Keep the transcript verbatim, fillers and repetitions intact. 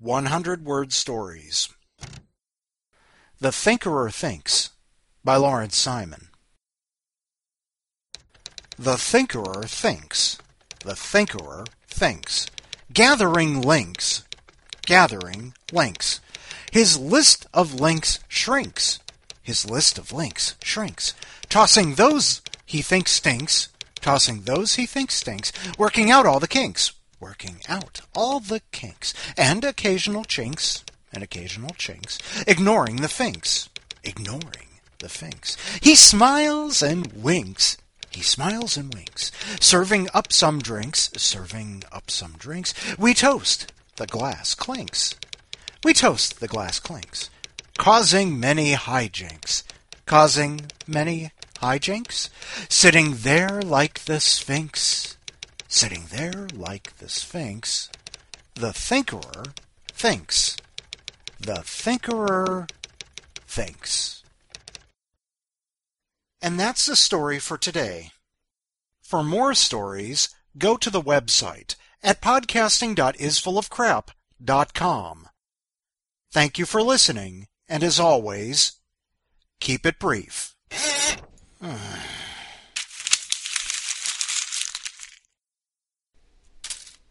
hundred word stories. The Thinkerer Thinks by Lawrence Simon. The Thinkerer thinks. The Thinkerer thinks. Gathering links. Gathering links. His list of links shrinks. His list of links shrinks. Tossing those he thinks stinks. Tossing those he thinks stinks. Working out all the kinks. Working out all the kinks. And occasional chinks. And occasional chinks. Ignoring the finks. Ignoring the finks. He smiles and winks. He smiles and winks. Serving up some drinks. Serving up some drinks. We toast. The glass clinks. We toast. The glass clinks. Causing many hijinks. Causing many hijinks. Sitting there like the Sphinx. Sitting there like the Sphinx. The Thinkerer thinks. The Thinkerer thinks. And that's the story for today. For more stories, go to the website at podcasting dot is full of crap dot com. Thank you for listening, and as always, keep it brief.